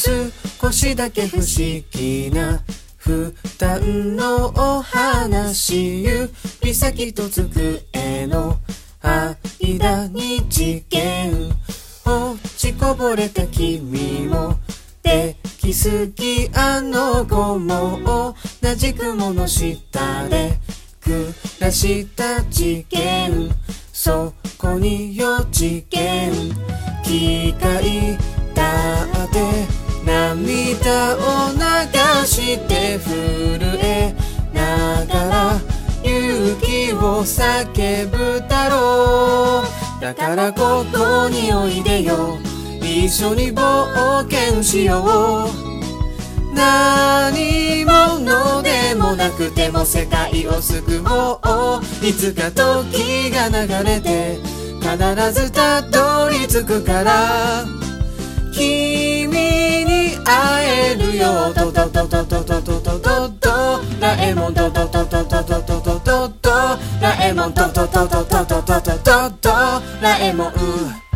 少しだけ不思議な負担のお話、指先と机の間に事件、落ちこぼれた君もできすぎ、あの子も同じ雲の下で暮らした事件、そこに4次元、機械だって涙を流して震えながら勇気を叫ぶだろう。だからここにおいでよ、一緒に冒険しよう。何者でもなくても世界を救おう。いつか時が流れて必ずたどり着くから、君に会えるよ。ドドドドドドドドドドラえもん、ドドドドドドドドドドラえもん、ドドドドドドドドドドラえもん。